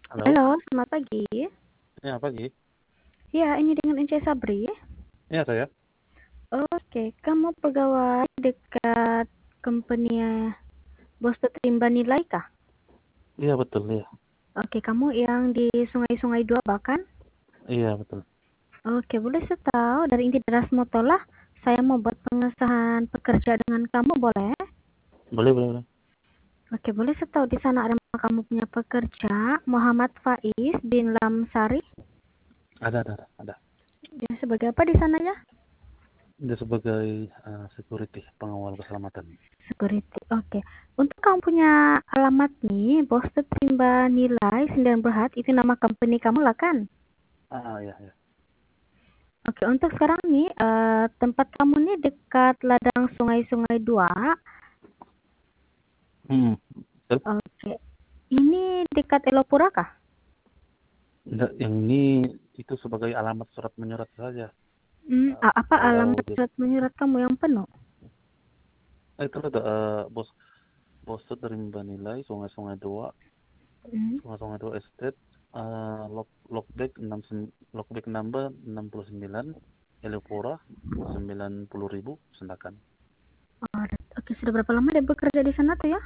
Halo? Halo, selamat pagi. Ya, pagi. Ya, ini dengan Ence Sabri. Ya, saya. Oke, kamu pegawai dekat company Bos Tertimba Nilai kah? Iya, betul, ya. Oke, kamu yang di Sungai-Sungai 2 bahkan? Iya, betul. Oke, boleh saya tahu dari inti deras motolah saya mau buat pengesahan pekerja dengan kamu, boleh? Boleh, boleh, boleh. Oke, boleh saya tahu di sana ada kamu punya pekerja Muhammad Faiz bin Lamsari. Ada. Dia sebagai apa di sana ya? Dia sebagai security, pengawal keselamatan. Security, oke. Untuk kamu punya alamat nih, Bos Tertimba Nilai Sindiran Berhad, itu nama company kamu lah kan? Ya, ya. Oke, untuk sekarang nih, tempat kamu nih dekat ladang Sungai-Sungai 2. Betul. Oke. Ini dekat Elopura kah? Enggak, yang ini itu sebagai alamat surat menyurat saja. Apa Kalau alamat surat menyurat kamu yang penuh? itu ada bos bos terima nilai Sungai-Sungai 2, Hmm. Sungai-Sungai 2 Estate, logback logback number 69, Elipura 90.000 Sendakan. Oh, oke, sudah berapa lama dia bekerja di sana tuh ya?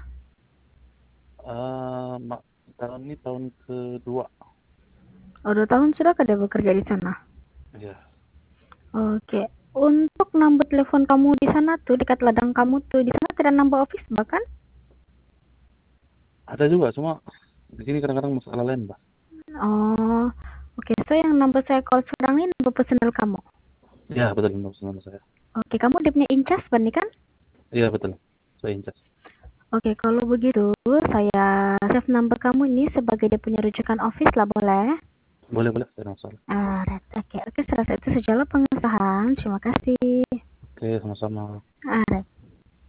Tahun ini tahun kedua. Oh, 2 tahun sudah dia bekerja di sana. Ya, Oke. Untuk nomor telepon kamu di sana tuh, dekat ladang kamu tuh, di sana tidak nambah office bahkan? ada juga, cuma di sini kadang-kadang masalah lain, Mbak. Oh, oke. So yang nomor saya call sekarang ini nomor personal kamu. Ya, betul, betul saya. Oke, kamu dia punya incas Bani kan? Iya, betul. Saya incas. Oke, kalau begitu saya save number kamu ini sebagai dia punya rujukan office lah, boleh? Boleh, boleh, saya masalah. Right. Oke, serasa itu sajalah pengesahan. Terima kasih. Oke, sama-sama. Right.